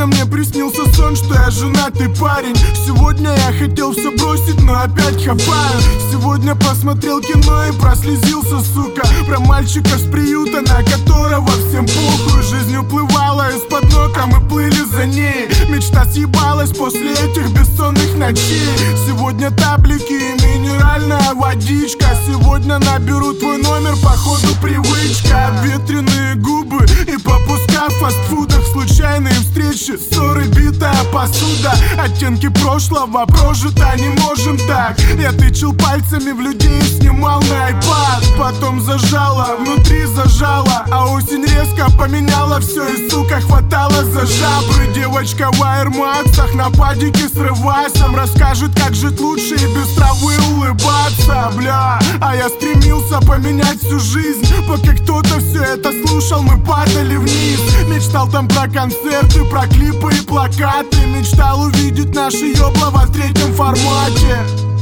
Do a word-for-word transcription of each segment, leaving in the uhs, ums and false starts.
Сегодня мне приснился сон, что я женатый парень. Сегодня я хотел все бросить, но опять хапаю. Сегодня посмотрел кино и прослезился, сука. Про мальчика с приюта, на которого всем похуй. Жизнь уплывала из-под ног, а мы плыли за ней. Мечта съебалась после этих бессонных ночей. Сегодня таблики и минеральная водичка. Сегодня наберу твой номер, походу привычка. Обветренные губы и попуска в фастфудах. Случайные встречи, ссоры, битая посуда. Оттенки прошлого прожито, не можем так. Я тычил пальцами в людей и снимал на айпад. Потом зажало, внутри зажало. А осень резко поменяла все и, сука, хватало за жабры. Девочка в аэрмаксах на падике с рывасом расскажет, как жить лучше и без травы улыбаться, бля. А я стремился поменять всю жизнь. Пока кто-то все это слушал, мы падали вниз. Мечтал там про концерты, про клипы и плакаты. Мечтал увидеть наши ёблова в третьем формате.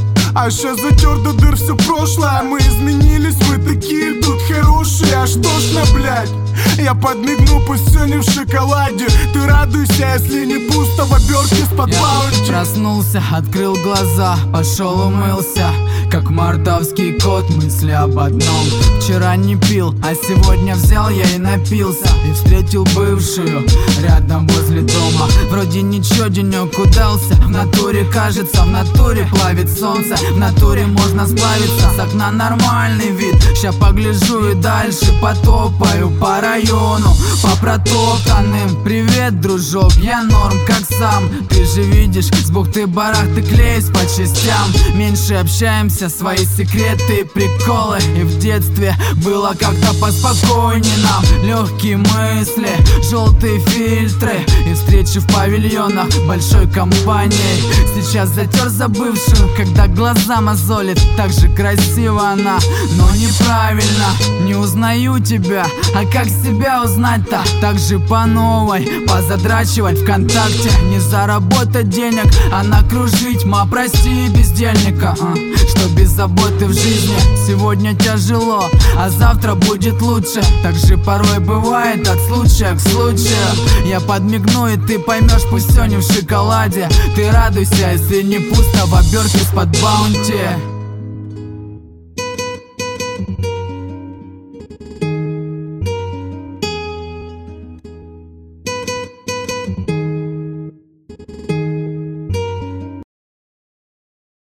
А сейчас затер до дыр все прошлое. Мы изменились, мы такие тут хорошие. Аж тошно, блядь. Я подмигну, пусть все не в шоколаде. Ты радуйся, если не пусто в обертке с-под баунти. Проснулся, открыл глаза, пошел умылся. Как мордовский кот, мысли об одном. Вчера не пил, а сегодня взял я и напился. И встретил бывшую рядом возле дома. Вроде ничего, денек удался. В натуре кажется, в натуре плавит солнце. В натуре можно сплавиться, с окна нормальный вид. Ща погляжу и дальше потопаю по району, по протоптанным. Привет, дружок, я норм, как сам. Ты же видишь, с бухты-барахты клеюсь по частям. Меньше общаемся, свои секреты и приколы. И в детстве было как-то поспокойнее нам. Легкие мысли, желтые фильтры и встречи в павильонах большой компанией. Сейчас затер забывшую, когда глаза мозолит. Так же красиво она, но неправильно. Не узнаю тебя, а как себя узнать-то? Так же по новой позадрачивать ВКонтакте. Не заработать денег, а накружить. Ма, прости, бездельника, а? Что без заботы в жизни сегодня тяжело, а завтра будет лучше. Так же порой бывает от случая к случаю. Я подмигну и ты поймешь, пусть все не в шоколаде. Ты радуйся, если не пусто в обертке с-под баунти.